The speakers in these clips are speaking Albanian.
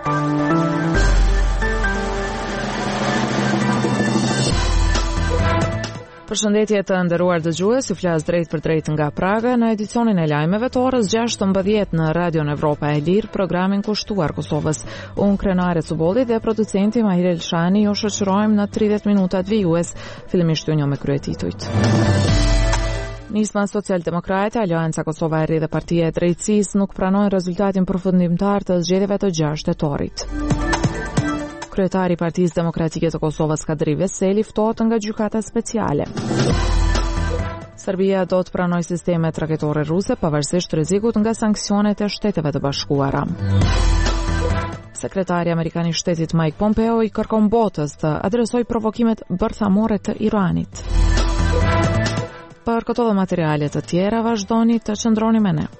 Përshëndetje të nderuar dëgjues, ju flas drejt për drejt nga Praga në edicionin e lajmeve të orës 16 në Radion Evropa e Lirë, programin kushtuar Kosovës. Unë Krenare Cubolli dhe producenti Mahir Elshani ju shoqërojmë në 30 minutat vijues. Fillimisht ju njoh me kryetitujt. Nisma Social-Demokrate, Aleanca Kosova e Re dhe Partia e Drejtësisë nuk pranojnë rezultatin përfundimtar të zgjedhjeve të 6 tetorit. Kryetari i Partisë Demokratike të Kosovës Kadri Veseli ftohet nga gjykata speciale. Serbia do të pranojë sistemet raketore ruse pavarësisht rrezikut nga sanksionet e Shteteve të Bashkuara. Sekretari amerikan i Shtetit Mike Pompeo i kërkon botës të adresojë provokimet bërthamore të Iranit. Për këto dhe materiale të tjera vazhdoni të qëndroni me ne.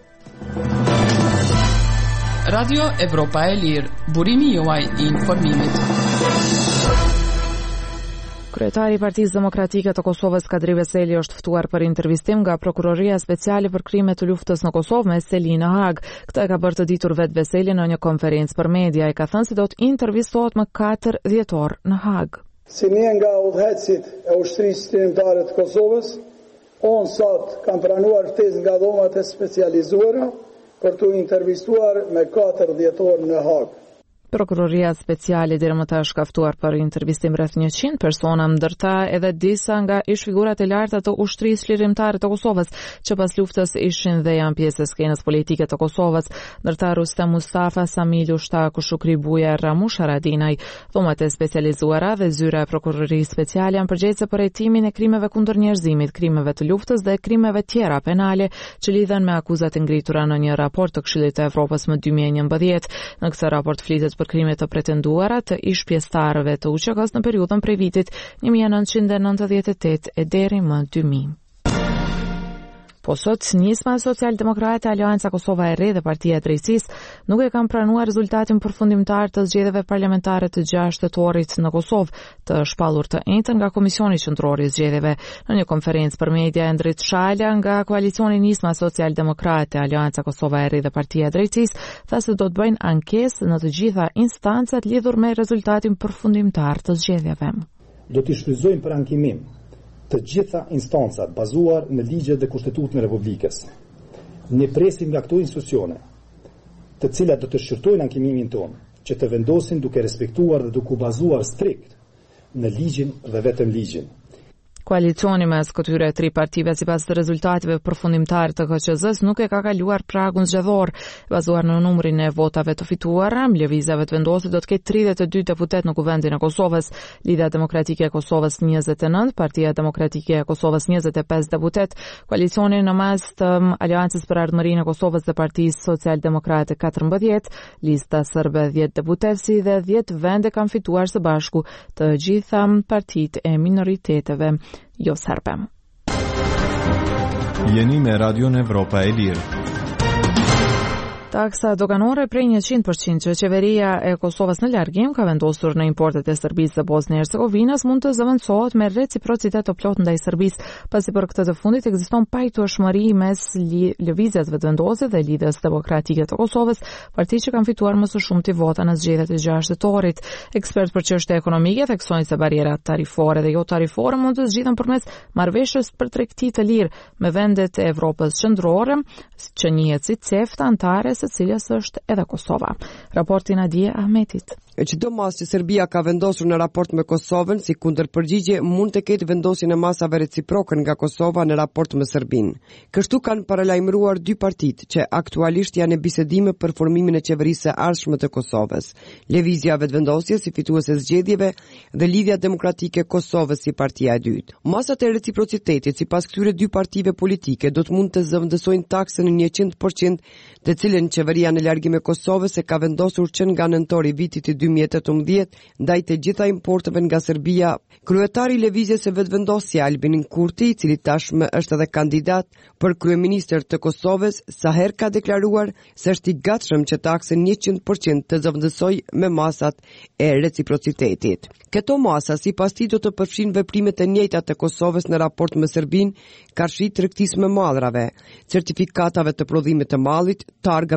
Radio Evropa e Lirë, burimi juaj i informimit. Kryetari i Partisë Demokratike të Kosovës Kadri Veseli është ftuar për intervistim nga Prokuroria Speciale për Krime të Luftës në Kosovë me seli në Hag. Këtë e ka bërë të ditur vetë Veseli në një konferencë për media. I ka thënë se do të intervistohet më 4 dhjetor në Hag. Si një nga udhëhecit e ushtrisë shërimtare të Kosovës, unë sot kam pranuar ftesë nga dhomat e specializuara për të intervistuar me 4 dhjetor në Hag. Prokuroria Speciale deri më tash ka ftuar për intervistim rreth 100 persona, ndërta edhe disa nga ish-figurat e larta të ushtrisë lirimtare të Kosovës, që pas luftës ishin dhe janë pjesë e skenës politike të Kosovës, ndërta Rustem Mustafa, Samil Ushtaku, Shukri Buja, Ramush Haradinaj. Dhomat e specializuara dhe zyra e Prokurorisë Speciale janë përgjegjëse për hetimin e krimeve kundër njerëzimit, krimeve të luftës dhe krimeve tjera penale që lidhen me akuzat e ngritura në një raport të Këshillit të Evropës më 2011. Në këtë raport flitet për krimet të pretenduara të ish-pjesëtarëve të UÇK-s në periudhën prej vitit 1998 e deri më 2000. Po sot, Nisma Social-Demokrate, Aleanca Kosova e Re dhe Partia e Drejtësisë nuk e kanë pranuar rezultatin përfundimtar të zgjedhjeve parlamentare të 6 tetorit në Kosovë, të shpallur të njëjtën nga Komisioni Qendror i Zgjedhjeve. Në një konferencë për media, Endrit Shala nga koalicioni Nisma Social-Demokrate, Aleanca Kosova e Re dhe Partia e Drejtësisë tha se do të bëjnë ankesë në të gjitha instancat lidhur me rezultatin përfundimtar të zgjedhjeve. Do t'i shfrytëzojmë për ankimim të gjitha instancat bazuar në ligjet dhe kushtetutën e Republikës. Ne presim nga këto institucione, të cilat do të shqyrtojnë ankimimin tonë, që të vendosin duke respektuar dhe duke u bazuar strikt në ligjin dhe vetëm ligjin. Koalicioni mes këtyre 3 partive sipas të rezultateve përfundimtare të KQZ-s nuk e ka kaluar pragun zgjedhor. Bazuar në numrin e votave të fituara, lëvizjeve të vendosur do të ketë 32 deputet në Kuvendin e Kosovës, Lidhja Demokratike e Kosovës 29, Partia Demokratike e Kosovës 25 deputet, koalicioni në mes të Aleancës për Ardhmërinë e Kosovës dhe Partisë Social-Demokrate 14, Lista Serbe 10 deputet, si dhe 10 vende kanë fituar së bashku të gjitha partitë e minoriteteve jo serbe. Jeni me Radion Evropa e Lirë. Taksa doganore prej 100% që qeveria e Kosovës në largim ka vendosur në importet e Serbisë dhe Bosnjë Hercegovinës mund të zëvendësohet me reciprocitet të plotë ndaj Serbisë, pasi për këtë të fundit ekziston pajtueshmëri mes lëvizjes vetëvendose dhe Lidhjes Demokratike të Kosovës, parti që kanë fituar më së shumti vota në zgjedhjet e 6 tetorit. Ekspertë për çështje ekonomike theksojnë se barierat tarifore dhe jo tarifore mund të zgjidhen përmes marrëveshjes për tregti të lirë me vendet e Evropës qendrore, që njihet si CEFTA, antare së cilës është edhe Kosova. Raporti Nadia Ahmetit. Çdo masë që Serbia ka vendosur në raport me Kosovën si kundërpërgjigje mund të ketë vendosjen e masave reciproke nga Kosova në raport me Serbinë. Kështu kanë paralajmëruar 2 partitë që aktualisht janë në bisedime për formimin e qeverisë së ardhshme të Kosovës. Lëvizja vetëvendosje si fituese zgjedhjeve dhe Lidhja Demokratike e Kosovës si partia e dytë. Masat e reciprocitetit sipas këtyre 2 partive politike do të mund të zëvendësojnë taksën në 100%, të cilën qeveria në largim e Kosovës e ka vendosur që nga nëntori vitit 2018 ndaj të gjitha importeve nga Serbia. Kryetari i lëvizjes së vetëvendosje Albin Kurti, i cili tashmë është edhe kandidat për kryeministër të Kosovës, sa herë ka deklaruar se është i gatshëm që taksën 100% të zëvendësojë me masat e reciprocitetit. Këto masa sipas tij do të përfshin veprimet e njëjta të Kosovës në raport me Serbinë, karshi tregtisë me mallrave, certifikatave të prodhimit të mallit, targave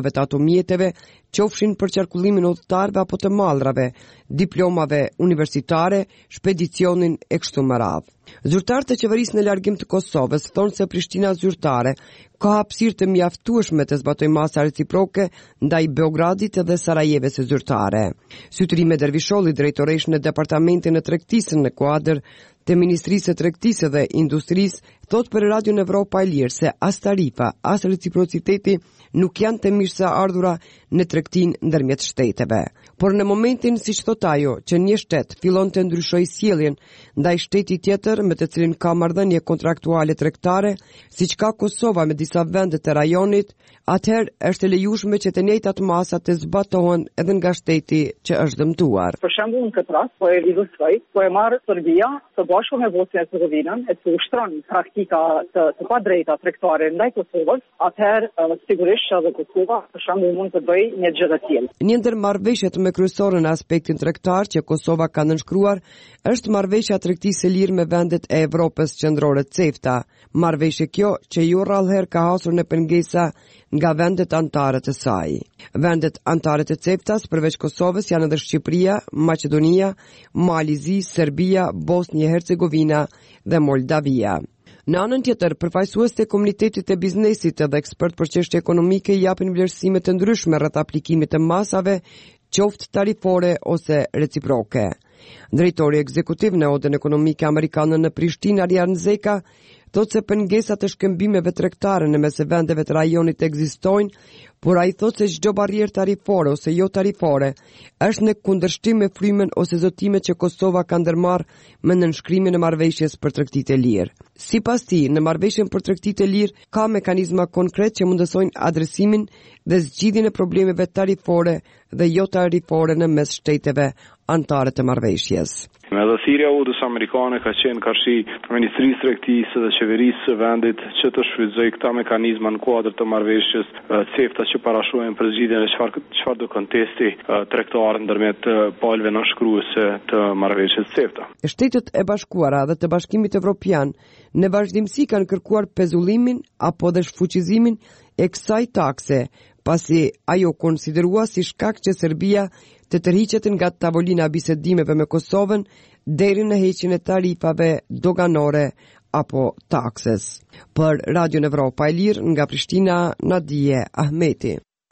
pasaportave të automjeteve, qofshin për qarkullimin udhëtarëve apo të mallrave, diplomave universitare, shpedicionin e kështu me radhë. Zyrtarët e qeverisë në largim të Kosovës thonë se Prishtina zyrtare ka hapësirë të mjaftueshme të zbatojë masa reciproke ndaj Beogradit dhe Sarajevës së zyrtare. Sytërime Dervisholli, drejtoresh në Departamentin e Tregtisë në kuadër të Ministrisë së Tregtisë dhe Industrisë, thot për Radion Evropa e Lirë se as tarifa, as reciprociteti nuk janë të mirë së ardhura në tregtinë ndërmjet shteteve. Por në momentin, siç thot ajo, që një shtet fillon të ndryshojë sjelljen ndaj shteti tjetër me të cilin ka marrëdhënie kontraktuale tregtare, siç ka Kosova me disa vende të rajonit, atëherë është e lejueshme që të njëjtat masa të zbatohen edhe nga shteti që është dëmtuar. Për shembull, në këtë rast, po e ilustroj, po e marr Serbia së bashku me Bosnjën e Hercegovinën, e të ushtron praktika të padrejta tregtare ndaj Kosovës, atëherë sigurisht edhe Kosova për shembull mund të bëjë një gjë të tillë. Një ndër marrëveshjet më kryesore në aspektin tregtar që Kosova ka nënshkruar është marrëveshja tregtisë së lirë me vendet e Evropës qendrore CEFTA. Marrëveshje kjo që ju rrallëherë ka hasur në pengesa nga vendet anëtare të saj. Vendet anëtare të CEFTA-s përveç Kosovës janë edhe Shqipëria, Maqedonia, Malizi, Serbia, Bosnjë e Hercegovina dhe Moldavia. Në anën tjetër, përfaqësuesit e komunitetit të biznesit dhe ekspert për çështje ekonomike japin vlerësime të ndryshme rreth aplikimit të masave, qoftë tarifore ose reciproke. Drejtori ekzekutiv në Odën Ekonomike Amerikane në Prishtinë, Arjan Zeka, thotë se pengesat e shkëmbimeve tregtare në mes vendeve të rajonit ekzistojnë, por ai thotë se çdo barrierë tarifore ose jo tarifore është në kundërshtim me frymën ose zotimet që Kosova ka ndërmarrë me nënshkrimin e marrëveshjes për tregtitë e lirë. Sipas tij, në marrëveshjen për tregtitë e lirë ka mekanizma konkret që mundësojnë adresimin dhe zgjidhjen e problemeve tarifore dhe jo tarifore në mes shteteve anëtare të marrëveshjes. Edhe thirrja e udhës amerikane ka qenë karshi Ministrisë Tregtisë dhe Qeverisë së vendit që të shfrytëzojë këta mekanizma në kuadër të marrëveshjes CEFTA që parashohen për zgjidhjen e çfarë do kontesti tregtar ndërmjet palëve nënshkruese të marrëveshjes CEFTA. Shtetet e Bashkuara dhe të Bashkimit Evropian në vazhdimsi kanë kërkuar pezullimin apo dhe shfuqizimin e kësaj takse, pasi ajo konsiderua si shkak që Serbia të tërhiqet nga tavolina bisedimeve me Kosovën deri në heqjen e tarifave doganore apo takses. Për Radion Evropa e Lirë nga Prishtina, Nadije Ahmeti.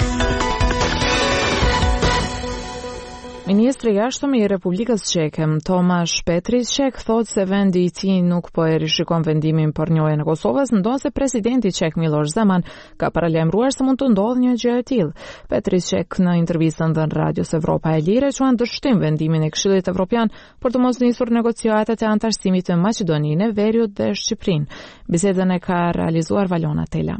Ministri i jashtëm i Republikës Çeke, Tomaš Petriček, thotë se vendi i tij nuk po e rishikon vendimin për njojën e Kosovës, ndonse presidenti çek Miloš Zeman ka paralajmëruar se mund të ndodhë një gjë e tillë. Petriček në intervistën dhënë Radios Evropa e Lirë quan dështim vendimin e Këshillit Evropian për të mos nisur negociatat e antarësimit të Maqedoninë, Veriut dhe Shqipërinë. Bisedën e ka realizuar Valona Tela.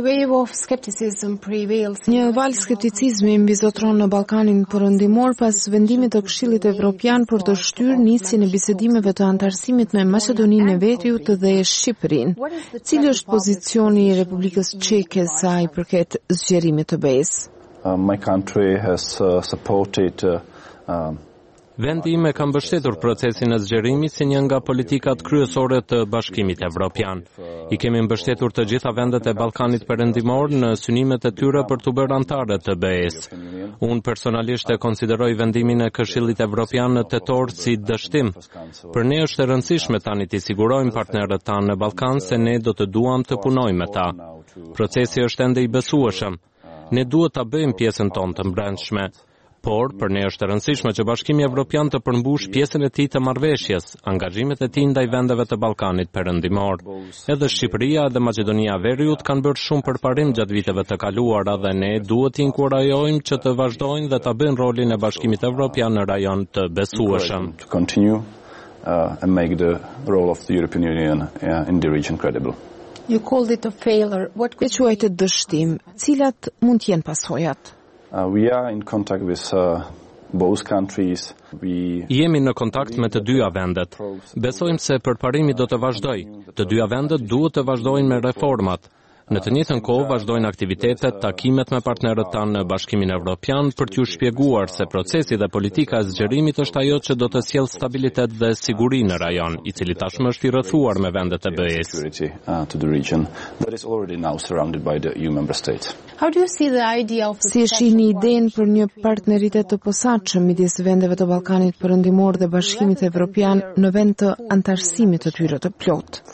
Një val skepticizmi mbizotron në Ballkanin Perëndimor pas vendimit të Këshillit Evropian për të shtyrë nisjen e bisedimeve të antarësimit me Maqedoninë e Veriut dhe Shqipërinë. Cili është pozicioni i Republikës Çeke sa i përket zgjerimit të BE-s? My country has supported Vendi im e ka mbështetur procesin e zgjerimit si një nga politikat kryesore të Bashkimit Evropian. I kemi mbështetur të gjitha vendet e Ballkanit Perëndimor në synimet e tyre për të bërë anëtare të BE-s. Unë personalisht e konsideroj vendimin e Këshillit Evropian në tetor si dështim. Për ne është e rëndësishme tani të sigurojmë partnerët tanë në Ballkan se ne do të duam të punojmë me ta. Procesi është ende i besueshëm. Ne duhet ta bëjmë pjesën tonë të brendshme. Por, për ne është e rëndësishme që Bashkimi Evropian të përmbush pjesën e tij të marrëveshjes, angazhimet e tij ndaj vendeve të Ballkanit Perëndimor. Edhe Shqipëria dhe Maqedonia e Veriut kanë bërë shumë përparim gjatë viteve të kaluara dhe ne duhet t'i inkurajojmë që të vazhdojnë dhe ta bëjnë rolin e Bashkimit Evropian në rajon të besueshëm. And make the role of the European Union in the region credible. You called it a failure. What could you quajtë dështim? Cilat mund të jenë pasojat? We are in contact with both countries. Jemi në kontakt me të dyja vendet. Besojmë se përparimi do të vazhdojë. Të dyja vendet duhet të vazhdojnë me reformat. Në të njëjtën kohë vazhdojnë aktivitetet, takimet me partnerët tanë në Bashkimin Evropian për t'ju shpjeguar se procesi dhe politika e zgjerimit është ajo që do të sjellë stabilitet dhe siguri në rajon, i cili tashmë është i rrethuar me vendet e BE-s. Si e shihni idenë për një partneritet të posaçëm midis vendeve të Ballkanit Perëndimor dhe Bashkimit Evropian në vend të antarësimit të tyre të plotë?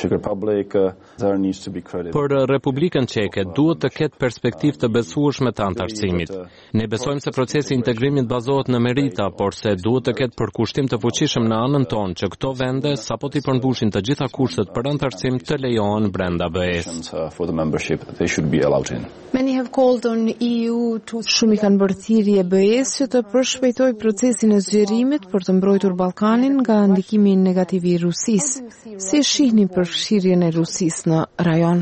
Për Republikën Çeke duhet të ketë perspektivë të besueshme të antarësimit. Ne besojmë se procesi i integrimit bazohet në merita, por se duhet të ketë përkushtim të fuqishëm në anën tonë që këto vende sapo t'i përmbushin të gjitha kushtet për antarësim të lejohen brenda BE-s. Shumë i kanë bërë thirrje BE-s që të përshpejtojë procesin e zgjerimit për të mbrojtur Ballkanin nga ndikimi negativ i Rusisë. Si e shihni përfshirjen e Rusisë në rajon?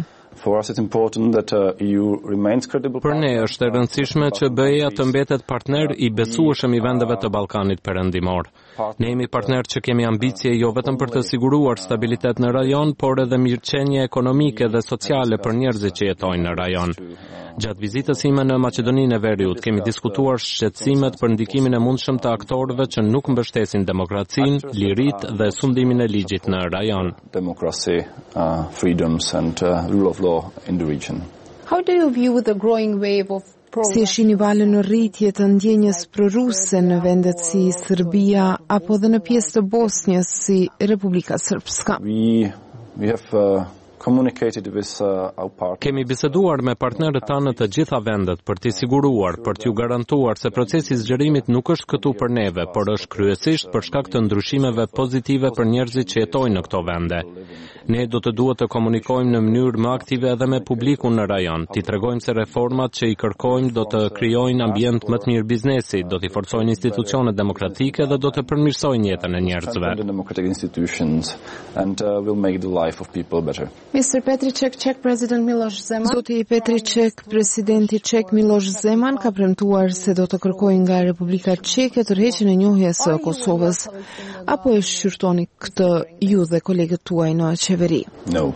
Për ne është e rëndësishme që BE-ja të mbetet partner i besueshëm i vendeve të Ballkanit Perëndimor. Ne jemi partner që kemi ambicie jo vetëm për të siguruar stabilitet në rajon, por edhe mirëqenie ekonomike dhe sociale për njerëzit që jetojnë në rajon. Gjatë vizitës ime në Maqedoninë e Veriut kemi diskutuar shqetësimet për ndikimin e mundshëm të aktorëve që nuk mbështesin demokracinë, liritë dhe sundimin e ligjit në rajon. Si e shihni valën në rritje të ndjenjës proruse në vendet si Serbia apo dhe në pjesë të Bosnjës si Republika Srpska? Kemi biseduar me partnerët tanë të gjitha vendet për t'i siguruar, për t'ju garantuar se procesi i zgjerimit nuk është këtu për neve, por është kryesisht për shkak të ndryshimeve pozitive për njerëzit që jetojnë në këto vende. Ne do të duhet të komunikojmë në mënyrë më aktive edhe me publikun në rajon, t'i tregojmë se reformat që i kërkojmë do të krijojnë ambient më të mirë biznesi, do t'i forcojnë institucionet demokratike dhe do të përmirësojnë jetën e njerëzve. Mr. Petriček, Czech President Miloš Zeman. Zoti Petriček, presidenti Ček Miloš Zeman ka premtuar se do të kërkojë nga Republika Çeke tërheqjen e njohjes së Kosovës. Apo e shqyrtoni këtë ju dhe kolegët tuaj në qeveri? No.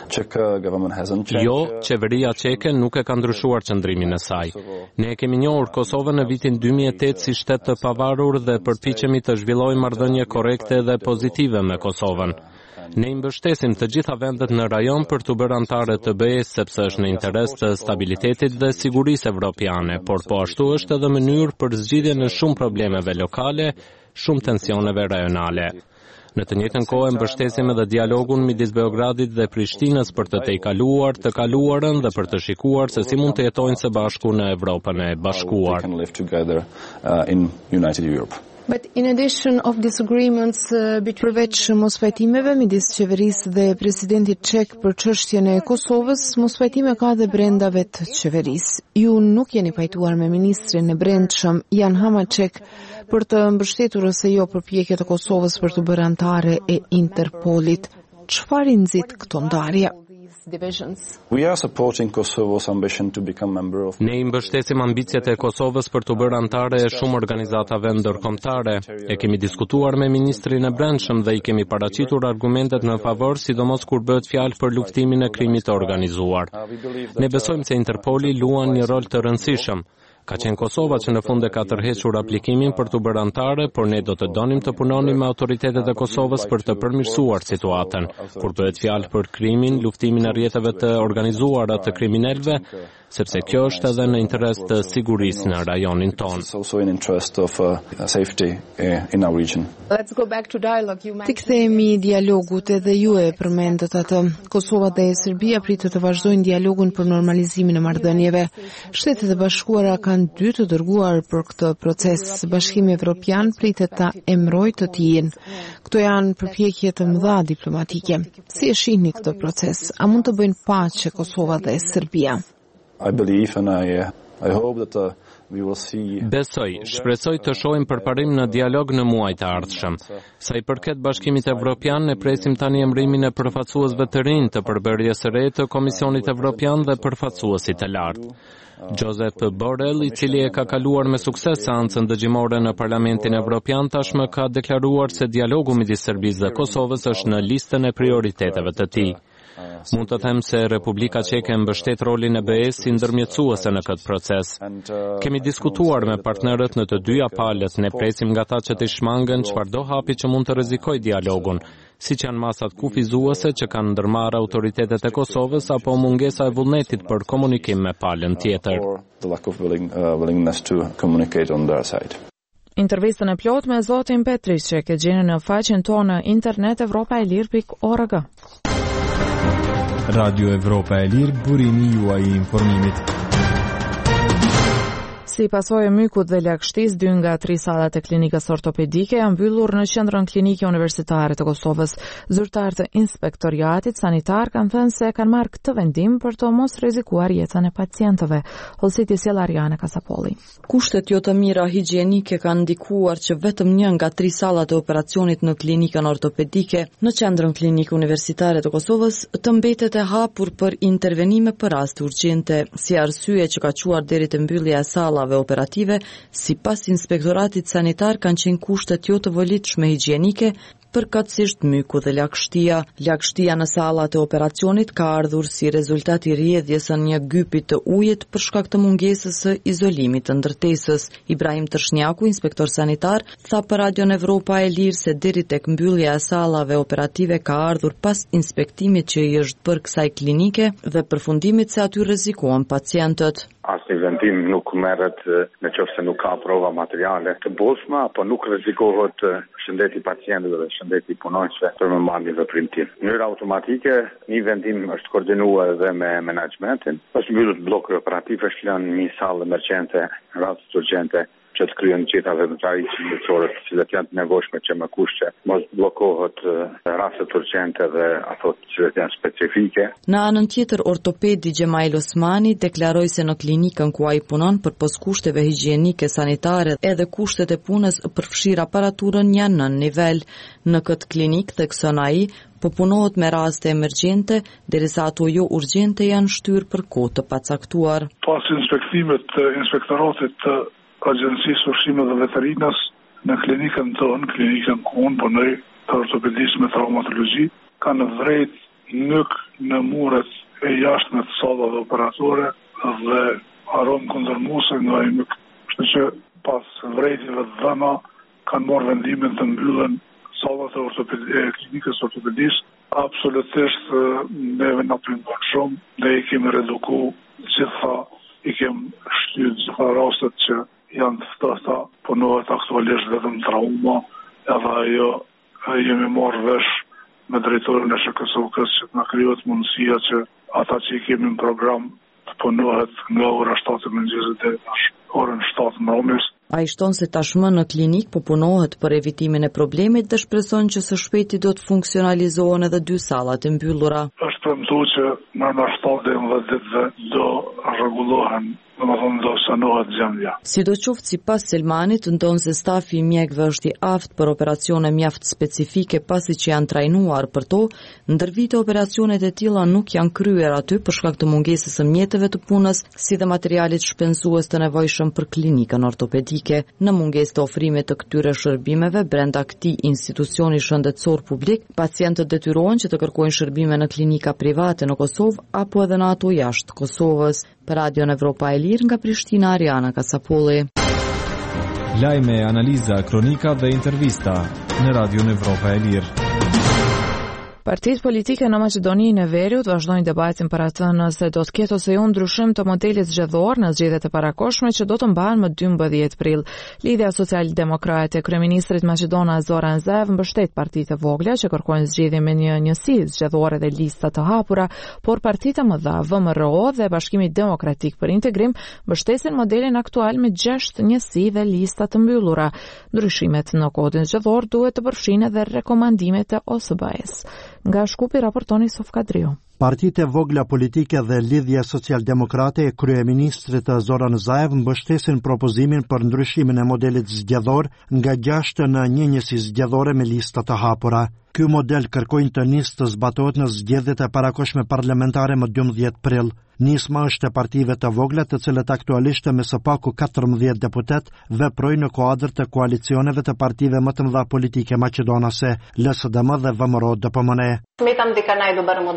Jo, qeveria çeke nuk e ka ndryshuar qëndrimin e saj. Ne kemi njohur Kosovën në vitin 2008 si shtet të pavarur dhe përpiqemi të zhvillojmë marrëdhënie korrekte dhe pozitive me Kosovën. Ne i mbështesim të gjitha vendet në rajon për të bërë anëtare të BE-s sepse është në interes të stabilitetit dhe sigurisë evropiane, por po ashtu është edhe mënyrë për zgjidhjen e shumë problemeve lokale, shumë tensioneve rajonale. Në të njëjtën kohë mbështesim edhe dialogun midis Beogradit dhe Prishtinës për të tejkaluar të kaluarën dhe për të shikuar se si mund të jetojnë së bashku në Evropën e bashkuar. But in addition of disagreements përveç mosfajtimeve midis qeverisë dhe presidentit Çek për çështjen e Kosovës, mosfajtime ka dhe brenda vetë qeverisë. Ju nuk jeni pajtuar me ministrin e brendshëm Jan Hamaček për të mbështetur ose jo përpjekjet e Kosovës për të bërë anëtare e Interpolit. Çfarë i nxit këto ndarje? Ne i mbështesim ambicjet e Kosovës për të bërë anëtare e shumë organizatave ndërkombëtare. E kemi diskutuar me ministrin e brendshëm dhe i kemi paraqitur argumentet në favor, sidomos kur bëhet fjalë për luftimin e krimit të organizuar. Ne besojmë se Interpoli luan një rol të rëndësishëm. Ka qenë Kosova që në fund e ka tërhequr aplikimin për të bërë anëtare, por ne do të donim të punonim me autoritetet e Kosovës për të përmirësuar situatën. Kur bëhet fjalë për krimin, luftimin e rrjeteve të organizuara të kriminalëve, sepse kjo është edhe në interes të sigurisë në rajonin tonë. Të kthehemi dialogut, edhe ju e përmendët atë. Kosova dhe Serbia pritet të vazhdojnë dialogun për normalizimin e marrëdhënieve. Shtetet e Bashkuara kanë dy të dërguar për këtë proces. Bashkimi Evropian pritet ta emërojë të tijin. Këto janë përpjekje të mëdha diplomatike. Si e shihni këtë proces? A mund të bëjnë paqe Kosova dhe Serbia? Besoj, shpresoj të shohim përparim në dialog në muajt e ardhshëm. Sa i përket Bashkimit Evropian, ne presim tani emërimin e përfaqësuesve të rinj të përbërjes së re të Komisionit Evropian dhe përfaqësuesit të lartë. Josep Borrell, i cili e ka kaluar me sukses seancën dëgjimore në Parlamentin Evropian, tashmë ka deklaruar se dialogu midis Serbisë dhe Kosovës është në listën e prioriteteve të tij. Mund të them se Republika Çeke mbështet rolin e BE-s si ndërmjetësuese në këtë proces. Kemi diskutuar me partnerët në të dyja palët, ne presim nga ta që të shmangen çfarëdo hapi që mund të rrezikojë dialogun, siç janë masat kufizuese që kanë ndërmarrë autoritetet e Kosovës apo mungesa e vullnetit për komunikim me palën tjetër. Intervistën e plot me zotin Petriç që e gjeni në faqen tonë internet evropaelir.org. Radio Evropa e Lirë, burimi juaj I informimit. Si pasojë e mykut dhe lagështisë, 2 nga 3 sallat e klinikës ortopedike janë mbyllur në qendrën klinike universitare të Kosovës. Zyrtarët e inspektoriatit sanitar kanë thënë se kanë marrë këtë vendim për të mos rrezikuar jetën e pacientëve. Hollësiti sjell Ariana Kasapolli. Kushtet jo të mira higjienike kanë ndikuar që vetëm 1 nga 3 sallat e operacionit në klinikën ortopedike në qendrën klinike universitare të Kosovës të mbetet e hapur për intervenime për raste urgjente, si arsye që ka quar deri te mbyllja e sallave operative, sipas inspektoratit sanitar kanë qenë kushtet jo të volitshme higjienike, përkatësisht myku dhe lagështia. Lagështia në sallat e operacionit ka ardhur si rezultat I rrjedhjes së një gypi të ujit për shkak të mungesës së izolimit të ndërtesës. Ibrahim Tërshnjaku, inspektor sanitar, tha për Radio Evropa e Lirë se deri tek mbyllja e sallave operative ka ardhur pas inspektimit që I është bërë kësaj klinike dhe përfundimit se aty rrezikohen pacientët. Asnjë vendim nuk merret nëse nuk ka prova materiale të bollshme apo nuk rrezikohet shëndeti pacientëve dhe shëndeti punonjësve për me marrë një veprim tillë. Në mënyrë automatike, një vendim është koordinuar edhe me menaxhmentin. Është mbyllur bloku operativ, është lënë një sallë emergjente, raste urgjente që të kryen gjitha veprimtarit shëndetësore të cilat janë të nevojshme që me kushte mos bllokohet rastet urgjente dhe ato të cilat janë specifike. Në anën tjetër, ortopedi Gjemail Osmani deklaroi se në klinikën ku ai punon përpos kushteve higjienike sanitare edhe kushtet e punës përfshir aparaturën janë në nivel. Në këtë klinikë, thekson ai, po punohet me raste emergjente, derisa ato jo urgjente janë shtyrë për kohë të pacaktuar. Pas inspektimit të inspektoratit të Agjencisë Ushqime dhe Veterinës në klinikën tonë, klinikën ku unë punoj të ortopedisë me traumatologji, kanë vrejt nuk në muret e jashtme të sallave operatore dhe aromë kundërmuese nga ai nuk. Kështu që pas vrejtjeve të dhëna kanë marrë vendimin të mbyllen sallat e klinikës ortopedisë. Absolutisht neve na pëlqen shumë dhe I kemi reduku gjitha, I kemi shtyr gjitha rastet që janë të ftofta, punohet aktualisht vetëm trauma, edhe ajo jemi marrë vesh me drejtorin e SHKS-s që na krijohet mundësia që ata që I kemi në program të punohet nga ora 7 e mëngjesit deri në orën 7 mbrëmjes. Ai shton se tashmë në klinik po punohet për evitimin e problemit dhe shpreson që së shpejti do të funksionalizohen edhe 2 sallat e mbyllura. Është premtuar që në 7 deri në 10 ditëve do rregullohen, domethënë do sanohet gjendja. Sidoqoftë sipas Selmanit, ndonë se stafi I mjekëve është I aftë për operacione mjaft specifike pasi që janë trajnuar për to, ndër vite operacionet e tilla nuk janë kryer aty për shkak të mungesës së mjeteve të punës, si dhe materialit shpenzues të nevojshëm për klinikën ortopedike. Në mungesë të ofrimit të këtyre shërbimeve brenda këtij institucioni shëndetësor publik, pacientët detyrohen që të kërkojnë shërbime në klinika private në Kosovë apo edhe në ato jashtë Kosovës. Për Radio Evropa e Lirë nga Prishtina, Ariana Kasapolli. Lajme, analiza, kronika dhe intervista në Radio Evropa e Lirë. Partitë politike në Maqedoninë e Veriut vazhdojnë debatin për atë nëse do të ketë ose jo ndryshim të modelit zgjedhor në zgjedhjet e parakohshme që do të mbahen më 12 prill. Lidhja Social-Demokrate e kryeministrit maqedon Zoran Zaev mbështet partitë e vogla që kërkojnë zgjedhje me një njësi zgjedhore dhe lista të hapura, por partitë e mëdha, VMRO dhe Bashkimi Demokratik për Integrim mbështesin modelin aktual me 6 njësi dhe lista të mbyllura. Ndryshimet në kodin zgjedhor duhet të përfshinë edhe rekomandimet e OSBE-s. Nga Shkupi raportoni Sof Kadriu. Partitë e vogla politike dhe Lidhja Social-Demokrate e kryeministrit Zoran Zaev mbështesin propozimin për ndryshimin e modelit zgjedhor nga 6 në një njësi zgjedhore me lista të hapura. Ky model kërkojnë të nisë të zbatohet në zgjedhjet e parakohshme parlamentare më 12 prill. Nisma është e partive të vogla të cilët aktualisht me së paku 14 deputet veprojnë në kuadër të koalicioneve të partive më të mëdha politike maqedonase, LSDM dhe VMRO-DPMNE. Sметам дека најдобар модел е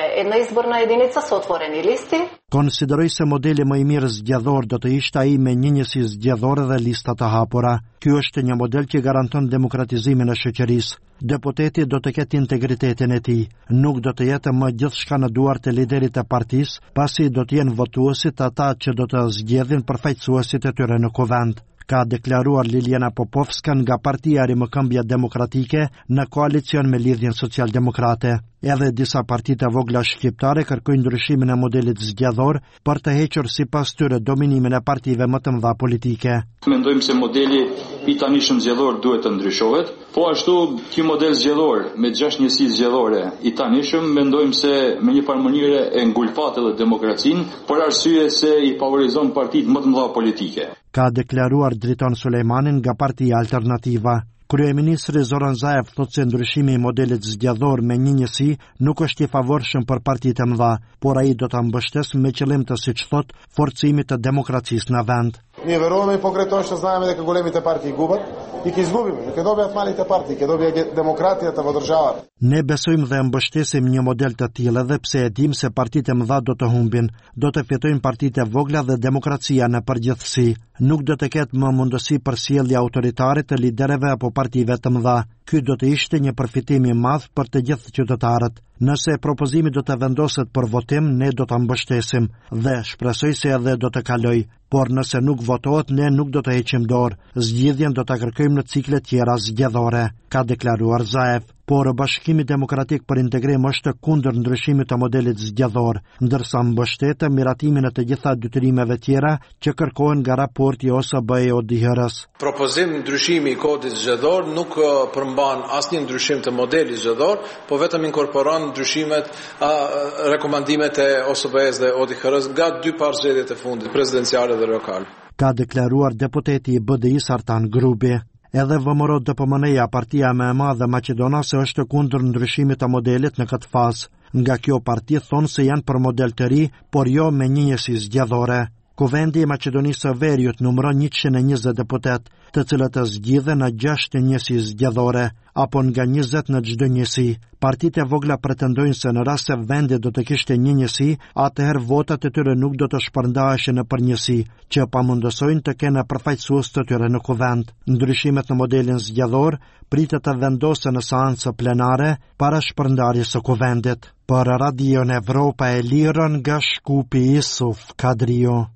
në izborna jedinica su otvoreni listi. Konsideroj se modeli më i mirë zgjedhor do të ishte ai me një njësi zgjedhore dhe lista të hapura. Ky është një model që garanton demokratizimin e shoqërisë. Deputeti do të ketë integritetin e tij, nuk do të jetë më gjithçka në duart e liderit të partisë, pasi do të jenë votuesit ata që do të zgjedhin përfaqësuesit e tyre në kuvend. Ka deklaruar Liliana Popovska nga Partia Rimëkëmbja Demokratike në koalicion me Lidhjen Social-Demokrate. Edhe disa parti të vogla shqiptare kërkojnë ndryshimin e modelit zgjedhor për të hequr sipas tyre dominimin e partive më të mëdha politike. Mendojmë se modeli i tanishëm zgjedhor duhet të ndryshohet, po ashtu ky model zgjedhor me 6 njësi zgjedhore i tanishëm mendojmë se me një farë mënyrë e ngulfat edhe demokracinë, për arsye se i favorizon partitë më të mëdha politike. Ka deklaruar Driton Sulejmanin nga Partia Alternativa. Kryeministri Zoran Zaev thotë se ndryshimi i modelit zgjedhor me një njësi nuk është i favorshëm për partitë e mëdha, por ai do ta mbështesë me qëllim të, siç thotë, forcimit të demokracisë në vend. Mi verohemi po kretosh të znajme dhe këgulemi të parti i gubët, i kizgubime, i këdobe atë malit të parti, këdobe demokratia të vëdërgjavar. Ne besojmë dhe mbështesim një model të tillë edhe pse e dim se partitë e mëdha do të humbin, do të fitojnë partitë e vogla dhe demokracia në përgjithësi. Nuk do të ketë më mundësi për sjellje autoritare të liderëve apo partive të mëdha. Ky do të ishte një përfitim i madh për të gjithë qytetarët. Nëse propozimi do të vendoset për votim, ne do ta mbështesim dhe shpresoj se edhe do të kaloj. Por nëse nuk votohet, ne nuk do të heqim dorë. Zgjidhjen do ta kërkojmë në cikle tjera zgjedhore, ka deklaruar Zaev. Por Bashkimi Demokratik për Integrim është kundër ndryshimit të modelit zgjedhor, ndërsa mbështet miratimin e të gjitha detyrimeve tjera që kërkohen nga raporti OSBE-ODIHR-s. Propozim ndryshimi i kodit zgjedhor nuk përmban asnjë ndryshim të modelit zgjedhor, po vetëm inkorporon ndryshimet, rekomandimet e OSBE-s dhe ODIHR-s nga dy parzgjedhjet e fundit, prezidenciale dhe lokale. Ka deklaruar deputeti i BDI-s Artan Grubi. Edhe VMRO DPMN-ja, partia më e madhe maqedonase, është kundër ndryshimit të modelit në këtë fazë. Nga kjo parti thonë se janë për model të ri, por jo me një njësi zgjedhore. Kuvendi i Maqedonisë së Veriut numëron 120 deputet, të cilët zgjidhen në 6 njësi zgjedhore, apo nga 20 në çdo njësi. Partitë e vogla pretendojnë se në rast se vendi do të kishte një njësi, atëherë votat e tyre nuk do të shpërndaheshin në përnjësi, që pamundësojnë të kenë përfaqësues të tyre në kuvend. Ndryshimet në modelin zgjedhor pritet të vendosen në seancë plenare para shpërndarjes së kuvendit. Për Radion Evropa e Lirën nga Shkupi, Isuf Kadrio.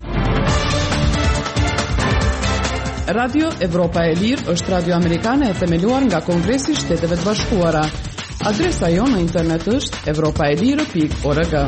Radio Evropa e Lirë është radio amerikane e themeluar nga Kongresi i Shteteve të Bashkuara. Adresa jonë në internet është evropaelirë.org.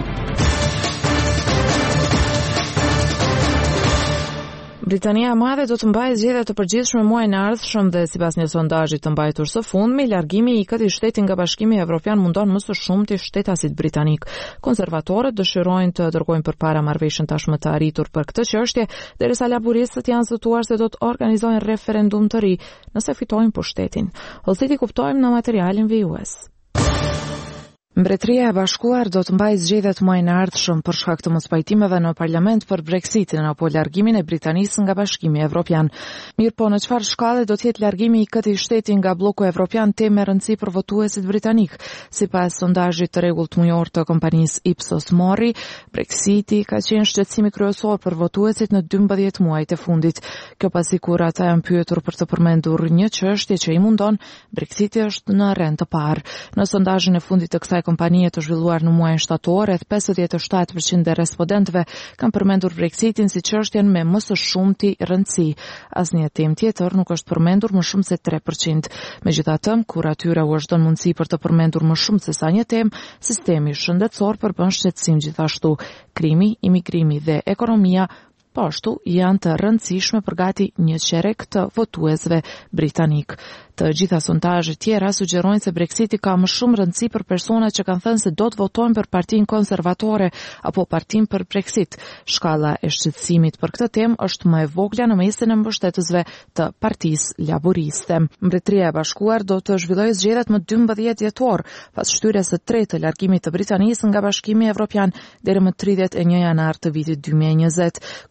Britania e Madhe do të mbajë zgjedhje të përgjithshme muajin e ardhshëm dhe sipas një sondazhi të mbajtur së fundmi, largimi i këtij shteti nga Bashkimi Evropian mundon më së shumti shtetasit britanik. Konservatorët dëshirojnë të dërgojnë përpara marrëveshjen tashmë të arritur për këtë çështje, derisa laburistët janë zëtuar se do të organizojnë referendum të ri nëse fitojnë pushtetin. Hollëti kuptojmë në materialin VUS. Mbretëria e Bashkuar do të mbajë zgjedhje të muajit të ardhshëm për shkak të mospajtimeve në parlament për Brexitin apo largimin e Britanisë nga Bashkimi Evropian. Mirpo në çfarë shkalle do të jetë largimi i këtij shteti nga bloku evropian temë e rëndësi për votuesit britanik. Sipas sondazhit të rregullt mujor të kompanisë Ipsos Mori, Brexiti ka qenë shqetësimi kryesor për votuesit në 12 muajt e fundit. Kjo pasi kur ata janë pyetur për të përmendur një çështje që i mundon, Brexiti është në rend të parë. Në sondazhin e fundit të kësaj kompanie të zhvilluar në muajin shtator, rreth 57% e respondentëve kanë përmendur Brexitin si çështjen me më së shumti rëndësi. Asnjë temë tjetër nuk është përmendur më shumë se 3%. Megjithatë, kur atyre u është dhënë mundësi për të përmendur më shumë se sa një temë, sistemi shëndetësor përbën shqetësim gjithashtu. Krimi, imigrimi dhe ekonomia po ashtu janë të rëndësishme për gati 1/3 të votuesve britanik. Të gjitha sondazhet tjera sugjerojnë se Brexiti ka më shumë rëndësi për personat që kanë thënë se do të votojnë për Partinë Konservatore apo Partinë për Brexit. Shkalla e shqetësimit për këtë temë është më e vogla në mesin e mbështetësve të Partisë Laboriste. Mbretëria e Bashkuar do të zhvillojë zgjedhjet më 12 dhjetor, pas shtyrjes së tretë të largimit të Britanisë nga Bashkimi Evropian deri më 31 janar të vitit 2020.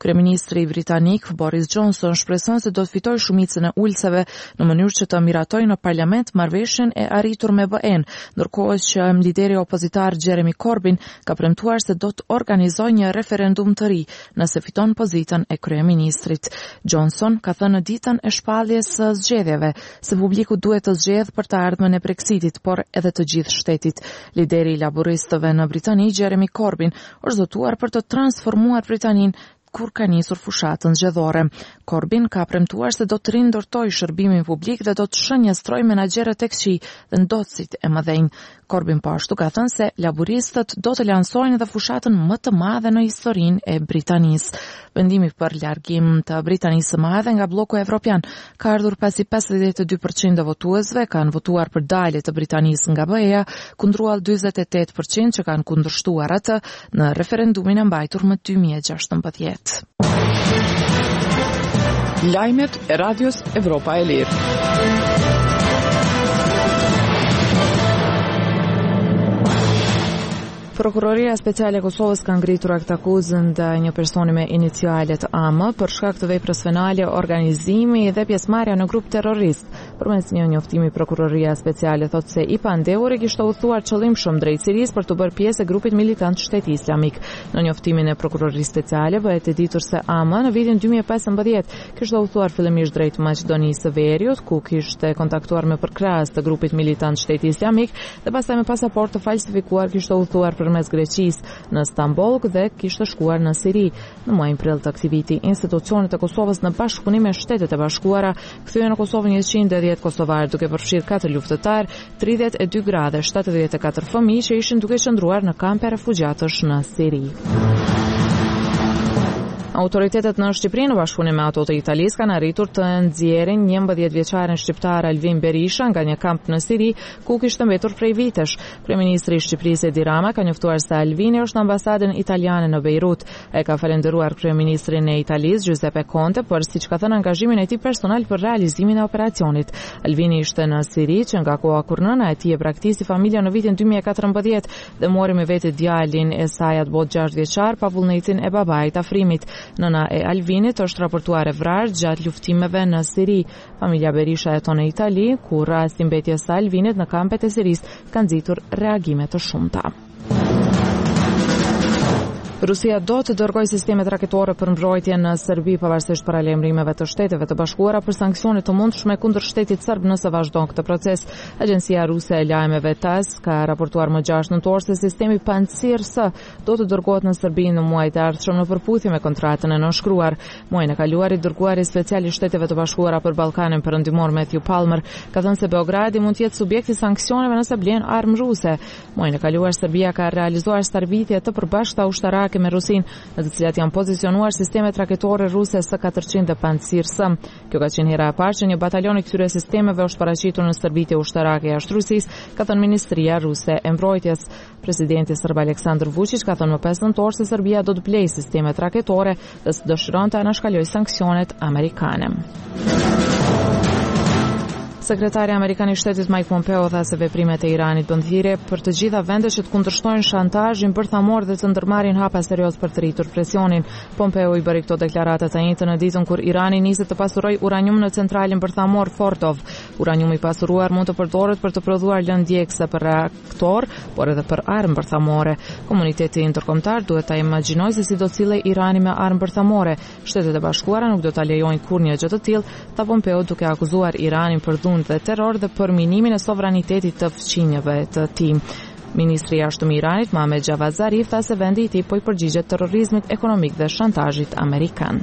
Kryeministri britanik Boris Johnson shpreson se do të fitojë shumicën e ulësave në mënyrë që të miratojë në parlament marrëveshjen e arritur me BE-n, ndërkohë që lideri opozitar Jeremy Corbyn ka premtuar se do të organizojë një referendum të ri nëse fiton pozitën e kryeministrit. Johnson ka thënë në ditën e shpalljes së zgjedhjeve se publiku duhet të zgjedhë për të ardhmen e Brexitit, por edhe të gjithë shtetit. Lideri i laboristëve në Britani, Jeremy Corbyn, është zotuar për të transformuar Britaninë kur ka nisur fushatën zgjedhore. Corbyn ka premtuar se do të rindërtojë shërbimin publik dhe do të shënjestrojë menaxherët e këqij dhe ndotësit e mëdhenj. Corbyn po ashtu ka thënë se laboristët do të lansojnë edhe fushatën më të madhe në historinë e Britanisë. Vendimi për largim të Britanisë së Madhe nga bloku evropian ka ardhur pasi 52% të votuesve kanë votuar për dalje të Britanisë nga BE-ja, kundruar 48% që kanë kundërshtuar atë në referendumin e mbajtur më 2016. Lajmet e Radios Evropa e Lirë. Prokuroria Speciale e Kosovës ka ngritur akt akuzën ndaj një personi me inicialet AM për shkak të veprës penale, organizimi dhe pjesëmarrja në grup terrorist. Përmes një njoftimi, Prokuroria Speciale thotë se i pandeuri kishte udhëtuar qëllimshëm drejt Sirisë për të bërë pjesë e grupit militant Shteti Islamik. Në njoftimin e Prokurorisë Speciale bëhet e ditur se AM në vitin 2015 kishte udhëtuar fillimisht drejt Maqedonisë së Veriut, ku kishte kontaktuar me përkrahas të grupit militant Shteti Islamik dhe pastaj me pasaport të falsifikuar kishte udhëtuar përmes Greqisë në Stamboll dhe kishte shkuar në Siri. Në muajin prill të këtij viti, institucionet e Kosovës në bashkëpunim me Shtetet e Bashkuara kthyen në Kosovë 110 kosovarë, duke përfshirë 4 luftëtar, 32 gra dhe 74 fëmijë që ishin duke qëndruar në kampe refugjatësh në Siri. Autoritetet në Shqipëri në bashkëpunim me ato të Italisë kanë arritur të nxjerrin 11-vjeçaren shqiptar Alvin Berisha nga një kamp në Siri ku kishte mbetur prej vitesh. Kryeministri i Shqipërisë Edi Rama ka njoftuar se Alvini është në ambasadën italiane në Beirut. Ai ka falendëruar kryeministrin e Italisë Giuseppe Conte për siç ka thënë angazhimin e tij personal për realizimin e operacionit. Alvini ishte në Siri që nga koha kur nëna e tij e praktisi familja në vitin 2014 dhe mori me vete djalin e saj atë botë 6 vjeçar pa vullnetin e babait afrimit. Nëna e Alvinit është raportuar e vrarë gjatë luftimeve në Siri. Familja Berisha jeton në Itali, ku rasti mbetjes së Alvinit në kampet e Sirisë kanë nxitur reagime të shumta. Rusia do të dërgojë sistemet raketore për mbrojtje në Serbi pavarësisht paralajmërimeve të Shteteve të Bashkuara për sanksione të mundshme kundër shtetit serb nëse vazhdon këtë proces. Agjencia ruse e lajmeve TASS ka raportuar më 6 nëntor se sistemi Pancir-S do të dërgohet në Serbi në muajin e ardhshëm në përputhje me kontratën e nënshkruar. Muajin e kaluar i dërguari special i Shteteve të Bashkuara për Ballkanin Perëndimor Matthew Palmer ka thënë se Beogradi mund të jetë subjekt i sanksioneve nëse blen armë ruse. Muajin e kaluar Serbia ka realizuar stërvitje të përbashkëta ushtarake me Rusin, në të cilat janë pozicionuar sistemet raketore ruse S-400 dhe Pancir-S. Kjo ka qenë hera e parë që një batalion i këtyre sistemeve është paraqitur në stërvitje ushtarake jashtë Rusisë, ka thënë Ministria Ruse e Mbrojtjes. Presidenti serb Aleksandar Vučić ka thënë më 5 nëntor se Serbia do të blejë sistemet raketore dhe dëshiron të anashkalojë sanksionet amerikane. Sekretari amerikan i Shtetit Mike Pompeo tha se veprimet e Iranit bën thirrje për të gjitha vendet që të kundërshtojnë shantazhin bërthamor dhe të ndërmarrin hapa serioz për të rritur presionin. Pompeo i bëri këto deklarata të njëjtën në ditën kur Irani nisi të pasurojë uranium në centralin bërthamor Fortov. Uraniumi i pasuruar mund të përdoret për të prodhuar lëndë djegëse për reaktor, por edhe për armë bërthamore. Komuniteti ndërkombëtar duhet ta imagjinojë se si do cilej Irani me armë bërthamore. Shtetet e Bashkuara nuk do ta lejojnë kurrë gjë të tillë, tha Pompeo duke akuzuar Iranin për dhe terror dhe për minimin e sovranitetit të fqinjeve të tij. Ministri i jashtëm i Iranit Mohammad Javad Zarif tha se vendi i tij po i përgjigjet terrorizmit ekonomik dhe shantazhit amerikan.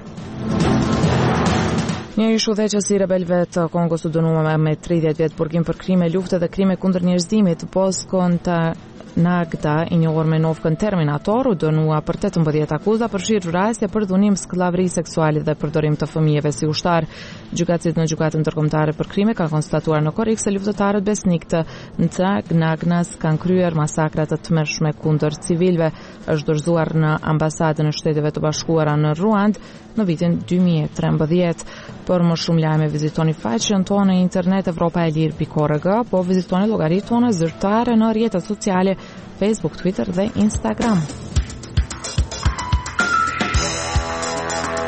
Një ish udhëheqës i rebelëve të Kongos u dënuar me 30 vjet burgim për krime lufte dhe krime kundër njerëzimit. Bosco Ntaganda, i njohur me novkën Terminator, u dënua për 18 akuza për vrasje, për dhunim, skllavëri seksuale dhe përdorim të fëmijëve si ushtar. Gjykatësit në gjykatën ndërkombëtare për krime kanë konstatuar në Korrik se luftëtarët besnik të Ntaganda kanë kryer masakra të tmerrshme kundër civilëve. Është dorëzuar në ambasadën e Shteteve të Bashkuara në Ruand në vitin 2013. Për më shumë lajme vizitoni faqen tonë në internet europaelir.org, po vizitoni llogaritë tona zyrtare në rrjetet sociale Facebook, Twitter dhe Instagram.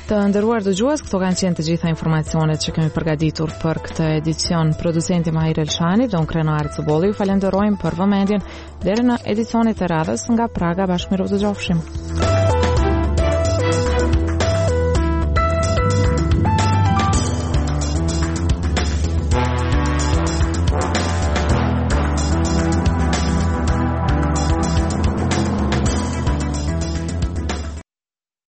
Të nderuar dëgjues, këto kanë qenë të gjitha informacionet që kemi përgatitur për këtë edicion. Producenti Mahir Elshani dhe unë Krenar Cubolli ju falenderojmë për vëmendjen deri në edicionit e radhës nga Praga. Bashkëmiru të gjofshim.